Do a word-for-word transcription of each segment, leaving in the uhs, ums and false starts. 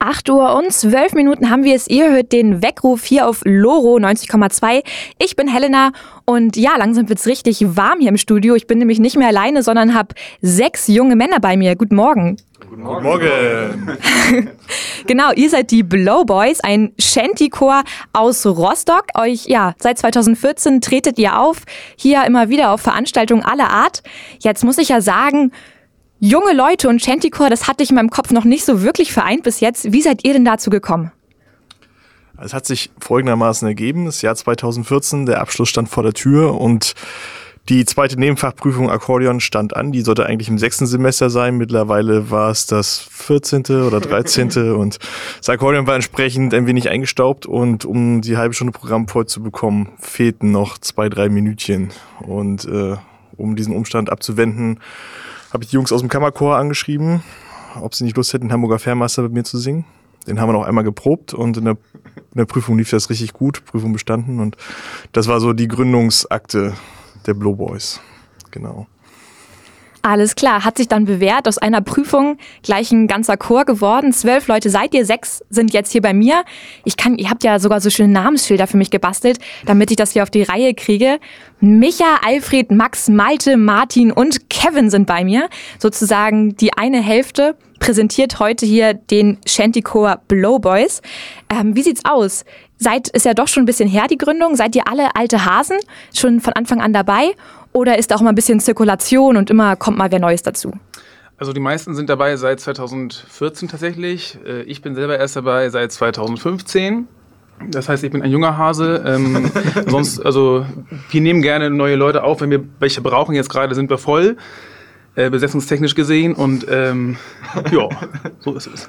acht Uhr und zwölf Minuten haben wir es. Ihr hört den Weckruf hier auf Loro neunzig Komma zwei. Ich bin Helena und ja, langsam wird es richtig warm hier im Studio. Ich bin nämlich nicht mehr alleine, sondern habe sechs junge Männer bei mir. Guten Morgen. Guten Morgen. Morgen. Genau, ihr seid die Blowboys, ein Shanty-Chor aus Rostock. Euch, ja, seit zwanzig vierzehn tretet ihr auf, hier immer wieder auf Veranstaltungen aller Art. Jetzt muss ich ja sagen, junge Leute und Shanty-Chor, das hatte ich in meinem Kopf noch nicht so wirklich vereint bis jetzt. Wie seid ihr denn dazu gekommen? Es hat sich folgendermaßen ergeben. Das Jahr zwanzig vierzehn, der Abschluss stand vor der Tür und die zweite Nebenfachprüfung Akkordeon stand an. Die sollte eigentlich im sechsten Semester sein. Mittlerweile war es das vierzehnte oder dreizehnte und das Akkordeon war entsprechend ein wenig eingestaubt und um die halbe Stunde Programm voll zu bekommen, fehlten noch zwei, drei Minütchen. Und äh, um diesen Umstand abzuwenden, habe ich die Jungs aus dem Kammerchor angeschrieben, ob sie nicht Lust hätten, Hamburger Fährmeister mit mir zu singen. Den haben wir noch einmal geprobt und in der, in der Prüfung lief das richtig gut, Prüfung bestanden und das war so die Gründungsakte der Blowboys, genau. Alles klar, hat sich dann bewährt, aus einer Prüfung gleich ein ganzer Chor geworden. Zwölf Leute seid ihr, sechs sind jetzt hier bei mir. Ich kann, ihr habt ja sogar so schöne Namensschilder für mich gebastelt, damit ich das hier auf die Reihe kriege. Micha, Alfred, Max, Malte, Martin und Kevin sind bei mir. Sozusagen die eine Hälfte präsentiert heute hier den Shanty-Chor Blowboys. Ähm, wie sieht's aus? Seid, ist ja doch schon ein bisschen her, die Gründung. Seid ihr alle alte Hasen, schon von Anfang an dabei? Oder ist auch mal ein bisschen Zirkulation und immer kommt mal wer Neues dazu? Also die meisten sind dabei seit zwanzig vierzehn tatsächlich. Ich bin selber erst dabei seit zwanzig fünfzehn. Das heißt, ich bin ein junger Hase. Ähm, sonst, also wir nehmen gerne neue Leute auf, wenn wir welche brauchen. Jetzt gerade sind wir voll, äh, besetzungstechnisch gesehen. Und ähm, ja, so ist es.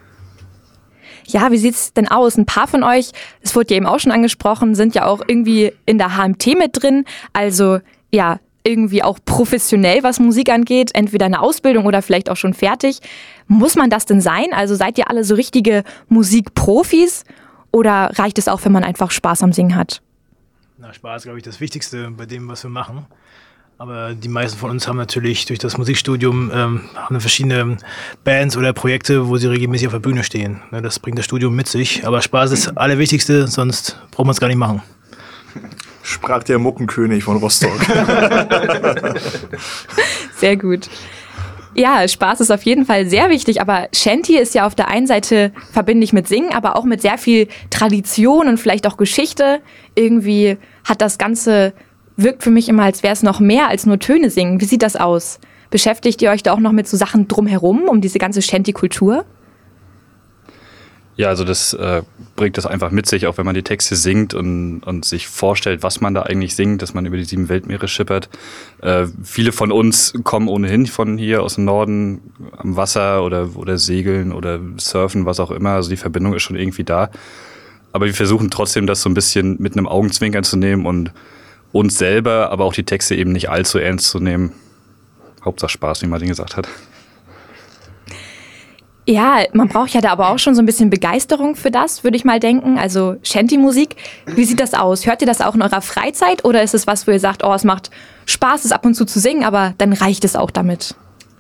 Ja, wie sieht's denn aus? Ein paar von euch, es wurde ja eben auch schon angesprochen, sind ja auch irgendwie in der H M T mit drin. Also ja, irgendwie auch professionell, was Musik angeht, entweder eine Ausbildung oder vielleicht auch schon fertig. Muss man das denn sein? Also seid ihr alle so richtige Musikprofis oder reicht es auch, wenn man einfach Spaß am Singen hat? Na, Spaß ist, glaube ich, das Wichtigste bei dem, was wir machen. Aber die meisten von uns haben natürlich durch das Musikstudium ähm, haben verschiedene Bands oder Projekte, wo sie regelmäßig auf der Bühne stehen. Ne, das bringt das Studium mit sich. Aber Spaß ist das Allerwichtigste, sonst braucht man es gar nicht machen. Sprach der Muckenkönig von Rostock. Sehr gut. Ja, Spaß ist auf jeden Fall sehr wichtig, aber Shanty ist ja auf der einen Seite verbinde ich mit Singen, aber auch mit sehr viel Tradition und vielleicht auch Geschichte. Irgendwie hat das Ganze, wirkt für mich immer, als wäre es noch mehr als nur Töne singen. Wie sieht das aus? Beschäftigt ihr euch da auch noch mit so Sachen drumherum, um diese ganze Shanty-Kultur? Ja, also das äh, bringt das einfach mit sich, auch wenn man die Texte singt und, und sich vorstellt, was man da eigentlich singt, dass man über die sieben Weltmeere schippert. Äh, viele von uns kommen ohnehin von hier aus dem Norden am Wasser oder, oder segeln oder surfen, was auch immer. Also die Verbindung ist schon irgendwie da. Aber wir versuchen trotzdem, das so ein bisschen mit einem Augenzwinkern zu nehmen und uns selber, aber auch die Texte eben nicht allzu ernst zu nehmen. Hauptsache Spaß, wie Martin gesagt hat. Ja, man braucht ja da aber auch schon so ein bisschen Begeisterung für das, würde ich mal denken. Also Shanty-Musik, wie sieht das aus? Hört ihr das auch in eurer Freizeit oder ist es was, wo ihr sagt, oh, es macht Spaß, es ab und zu zu singen, aber dann reicht es auch damit?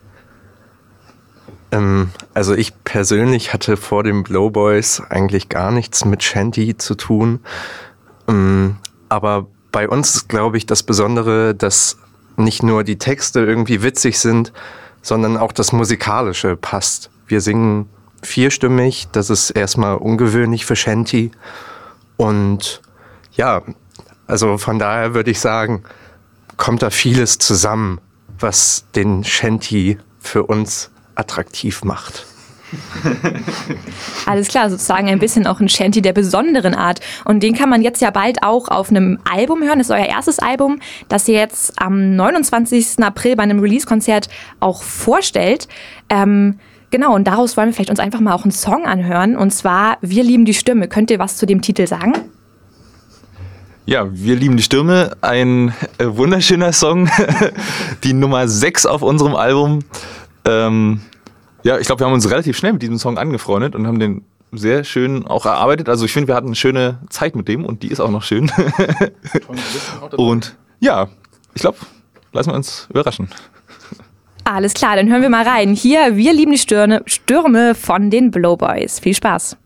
Ähm, also ich persönlich hatte vor den Blowboys eigentlich gar nichts mit Shanty zu tun. Ähm, aber bei uns ist, glaube ich, das Besondere, dass nicht nur die Texte irgendwie witzig sind, sondern auch das Musikalische passt. Wir singen vierstimmig, das ist erstmal ungewöhnlich für Shanty. Und ja, also von daher würde ich sagen, kommt da vieles zusammen, was den Shanty für uns attraktiv macht. Alles klar, sozusagen ein bisschen auch ein Shanty der besonderen Art. Und den kann man jetzt ja bald auch auf einem Album hören. Das ist euer erstes Album, das ihr jetzt am neunundzwanzigsten April bei einem Release-Konzert auch vorstellt. Ähm, genau, und daraus wollen wir vielleicht uns einfach mal auch einen Song anhören. Und zwar Wir lieben die Stimme. Könnt ihr was zu dem Titel sagen? Ja, Wir lieben die Stimme. Ein äh, wunderschöner Song. Die Nummer sechs auf unserem Album. Ähm... Ja, ich glaube, wir haben uns relativ schnell mit diesem Song angefreundet und haben den sehr schön auch erarbeitet. Also ich finde, wir hatten eine schöne Zeit mit dem und die ist auch noch schön. Und ja, ich glaube, lassen wir uns überraschen. Alles klar, dann hören wir mal rein. Hier, wir lieben die Stürme, Stürme von den Blowboys. Viel Spaß.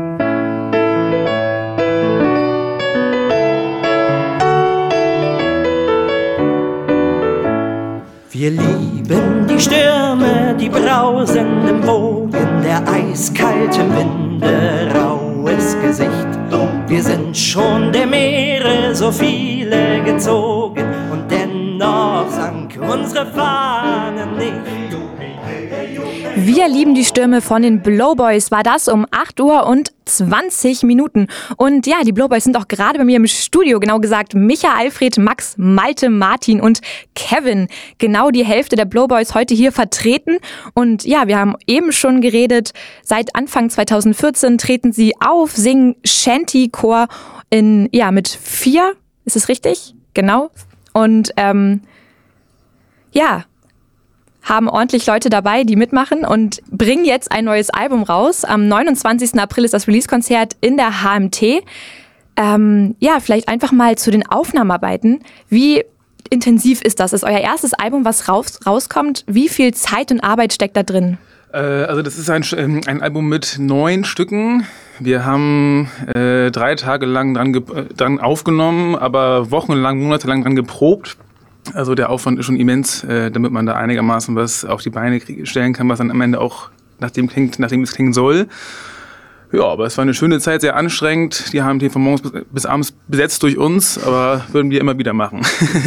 Wir lieben die Stürme, die brausenden Wogen, der eiskalten Winde, raues Gesicht. Wir sind schon der Meere so viele gezogen und dennoch sank unsere Fahne nicht. Wir lieben die Stürme von den Blowboys, war das um acht Uhr und zwanzig Minuten. Und ja, die Blowboys sind auch gerade bei mir im Studio, genau gesagt Micha, Alfred, Max, Malte, Martin und Kevin. Genau die Hälfte der Blowboys heute hier vertreten. Und ja, wir haben eben schon geredet, seit Anfang zweitausendvierzehn treten sie auf, singen Shanty-Chor in, ja, mit vier, ist es richtig? Genau. Und ähm, ja, haben ordentlich Leute dabei, die mitmachen und bringen jetzt ein neues Album raus. Am neunundzwanzigsten April ist das Release-Konzert in der H M T. Ähm, ja, vielleicht einfach mal zu den Aufnahmearbeiten. Wie intensiv ist das? Das ist euer erstes Album, was raus, rauskommt. Wie viel Zeit und Arbeit steckt da drin? Äh, also das ist ein, ein Album mit neun Stücken. Wir haben äh, drei Tage lang dran, ge- dran aufgenommen, aber wochenlang, monatelang dran geprobt. Also der Aufwand ist schon immens, äh, damit man da einigermaßen was auf die Beine krieg- stellen kann, was dann am Ende auch nach dem klingt, nachdem es klingen soll. Ja, aber es war eine schöne Zeit, sehr anstrengend. Die haben die von morgens bis, bis abends besetzt durch uns, aber würden wir immer wieder machen.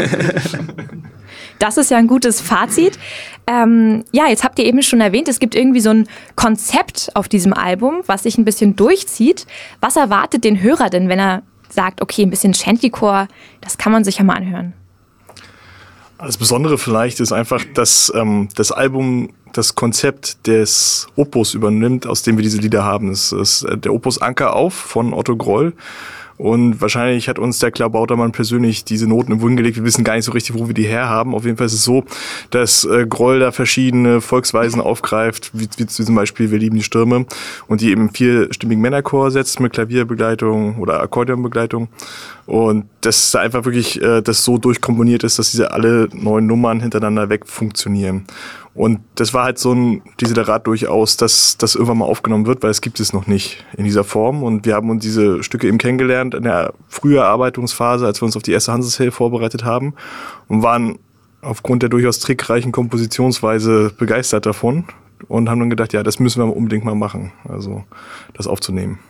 Das ist ja ein gutes Fazit. Ähm, ja, jetzt habt ihr eben schon erwähnt, es gibt irgendwie so ein Konzept auf diesem Album, was sich ein bisschen durchzieht. Was erwartet den Hörer denn, wenn er sagt, okay, ein bisschen Shantycore, das kann man sich ja mal anhören? Das Besondere vielleicht ist einfach, dass ähm, das Album das Konzept des Opus übernimmt, aus dem wir diese Lieder haben. Es ist der Opus Anker auf von Otto Groll. Und wahrscheinlich hat uns der Klabautermann persönlich diese Noten im Wund gelegt. Wir wissen gar nicht so richtig, wo wir die herhaben. Auf jeden Fall ist es so, dass äh, Groll da verschiedene Volksweisen aufgreift, wie, wie zum Beispiel Wir lieben die Stürme, und die eben vierstimmigen Männerchor setzt mit Klavierbegleitung oder Akkordeonbegleitung. Und dass da einfach wirklich äh, das so durchkomponiert ist, dass diese alle neun Nummern hintereinander weg funktionieren. Und das war halt so ein Desiderat durchaus, dass das irgendwann mal aufgenommen wird, weil es gibt es noch nicht in dieser Form. Und wir haben uns diese Stücke eben kennengelernt in der frühen Erarbeitungsphase, als wir uns auf die erste Hansesheil vorbereitet haben, und waren aufgrund der durchaus trickreichen Kompositionsweise begeistert davon und haben dann gedacht, ja, das müssen wir unbedingt mal machen, also das aufzunehmen.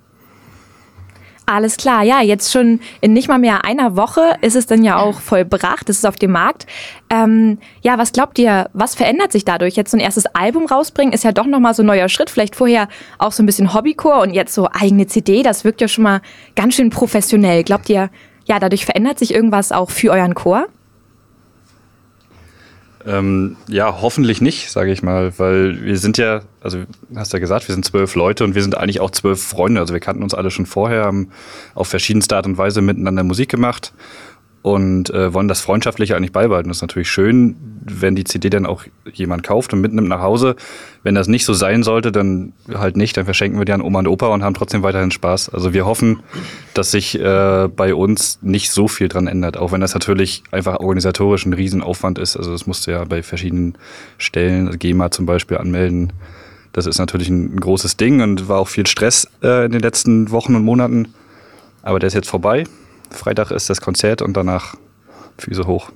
Alles klar, ja, jetzt schon in nicht mal mehr einer Woche ist es dann ja auch vollbracht, es ist auf dem Markt. Ähm, ja, was glaubt ihr, was verändert sich dadurch? Jetzt so ein erstes Album rausbringen, ist ja doch nochmal so ein neuer Schritt, vielleicht vorher auch so ein bisschen Hobbychor und jetzt so eigene C D, das wirkt ja schon mal ganz schön professionell. Glaubt ihr, ja, dadurch verändert sich irgendwas auch für euren Chor? Ähm, ja, hoffentlich nicht, sage ich mal, weil wir sind ja, also hast ja gesagt, wir sind zwölf Leute und wir sind eigentlich auch zwölf Freunde. Also wir kannten uns alle schon vorher, haben auf verschiedenste Art und Weise miteinander Musik gemacht und äh, wollen das Freundschaftliche eigentlich beibehalten. Das ist natürlich schön, wenn die C D dann auch jemand kauft und mitnimmt nach Hause. Wenn das nicht so sein sollte, dann halt nicht. Dann verschenken wir die an Oma und Opa und haben trotzdem weiterhin Spaß. Also wir hoffen, dass sich äh, bei uns nicht so viel dran ändert. Auch wenn das natürlich einfach organisatorisch ein Riesenaufwand ist. Also das musst du ja bei verschiedenen Stellen, also GEMA zum Beispiel, anmelden. Das ist natürlich ein, ein großes Ding und war auch viel Stress äh, in den letzten Wochen und Monaten. Aber der ist jetzt vorbei. Freitag ist das Konzert und danach Füße hoch.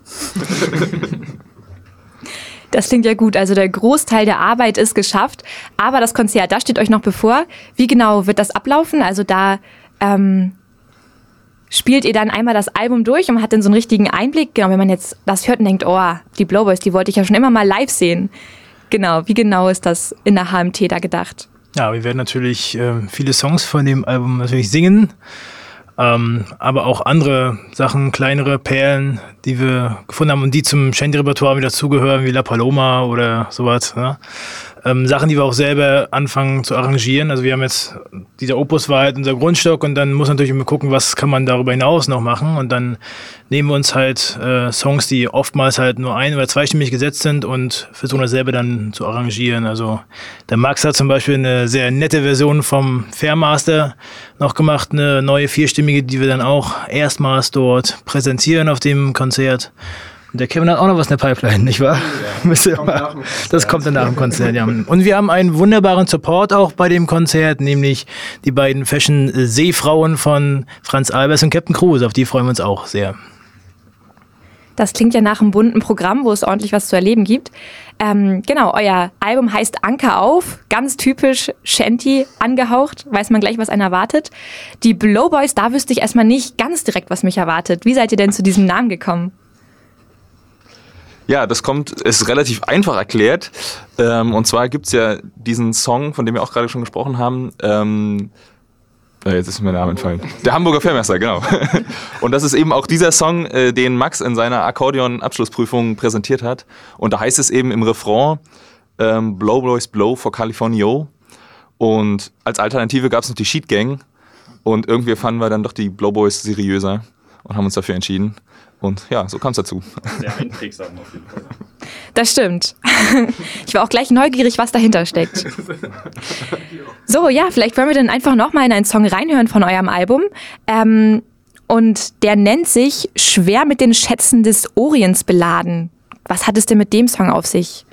Das klingt ja gut. Also der Großteil der Arbeit ist geschafft. Aber das Konzert, da steht euch noch bevor. Wie genau wird das ablaufen? Also da ähm, spielt ihr dann einmal das Album durch und man hat dann so einen richtigen Einblick. Genau, wenn man jetzt das hört und denkt, oh, die Blowboys, die wollte ich ja schon immer mal live sehen. Genau, wie genau ist das in der H M T da gedacht? Ja, wir werden natürlich äh, viele Songs von dem Album natürlich singen. Ähm, aber auch andere Sachen, kleinere Perlen, die wir gefunden haben und die zum Shanty-Repertoire wieder zugehören, wie La Paloma oder sowas. Ne? Ähm, Sachen, die wir auch selber anfangen zu arrangieren. Also wir haben jetzt, dieser Opus war halt unser Grundstock und dann muss natürlich immer gucken, was kann man darüber hinaus noch machen. Und dann nehmen wir uns halt äh, Songs, die oftmals halt nur ein- oder zweistimmig gesetzt sind und versuchen das selber dann zu arrangieren. Also der Max hat zum Beispiel eine sehr nette Version vom Fairmaster noch gemacht, eine neue vierstimmige, die wir dann auch erstmals dort präsentieren auf dem Konzert. Und der Kevin hat auch noch was in der Pipeline, nicht wahr? Ja, kommt nach dem das kommt dann nach dem Konzert, ja. Und wir haben einen wunderbaren Support auch bei dem Konzert, nämlich die beiden Fashion-Seefrauen von Franz Albers und Captain Kruse. Auf die freuen wir uns auch sehr. Das klingt ja nach einem bunten Programm, wo es ordentlich was zu erleben gibt. Ähm, genau, euer Album heißt Anker auf, ganz typisch Shanty angehaucht, weiß man gleich, was einen erwartet. Die Blowboys, da wüsste ich erstmal nicht ganz direkt, was mich erwartet. Wie seid ihr denn zu diesem Namen gekommen? Ja, das kommt, ist relativ einfach erklärt. Ähm, und zwar gibt's ja diesen Song, von dem wir auch gerade schon gesprochen haben. Ähm, jetzt ist mir der Name entfallen. Der Hamburger Fährmesser, genau. Und das ist eben auch dieser Song, äh, den Max in seiner Akkordeon-Abschlussprüfung präsentiert hat. Und da heißt es eben im Refrain ähm, Blow Boys Blow for California. Und als Alternative gab's noch die Sheet Gang. Und irgendwie fanden wir dann doch die Blow Boys seriöser und haben uns dafür entschieden. Und ja, so kam es dazu. Sehr einprägsam auf jeden Fall. Das stimmt. Ich war auch gleich neugierig, was dahinter steckt. So, ja, vielleicht wollen wir dann einfach nochmal in einen Song reinhören von eurem Album. Ähm, und der nennt sich Schwer mit den Schätzen des Orients beladen. Was hat es denn mit dem Song auf sich?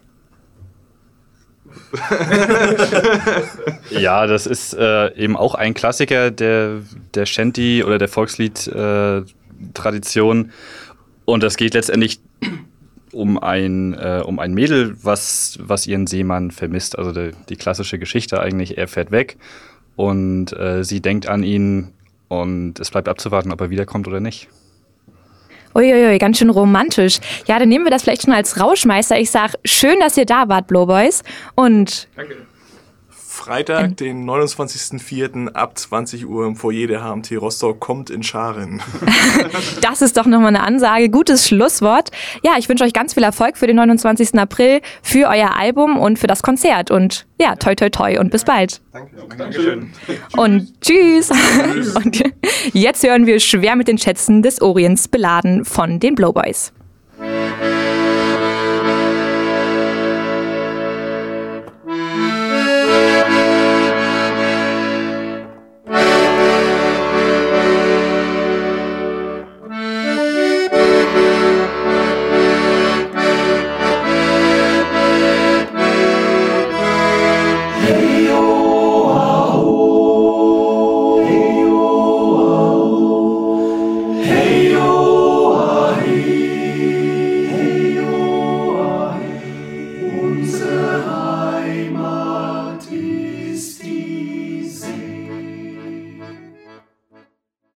Ja, das ist äh, eben auch ein Klassiker der, der Shanty oder der Volkslied äh, Tradition, und das geht letztendlich um ein, äh, um ein Mädel, was, was ihren Seemann vermisst. Also die, die klassische Geschichte eigentlich, er fährt weg und äh, sie denkt an ihn und es bleibt abzuwarten, ob er wiederkommt oder nicht. Uiuiui, ganz schön romantisch. Ja, dann nehmen wir das vielleicht schon als Rauschmeister. Ich sag, schön, dass ihr da wart, Blowboys. Und danke. Freitag, den neunundzwanzigsten vierten ab zwanzig Uhr im Foyer der H M T Rostock, kommt in Scharen. Das ist doch nochmal eine Ansage. Gutes Schlusswort. Ja, ich wünsche euch ganz viel Erfolg für den neunundzwanzigsten April, für euer Album und für das Konzert. Und ja, toi toi toi und bis bald. Danke. Dankeschön. Und tschüss. Und jetzt hören wir Schwer mit den Schätzen des Orients beladen von den Blowboys.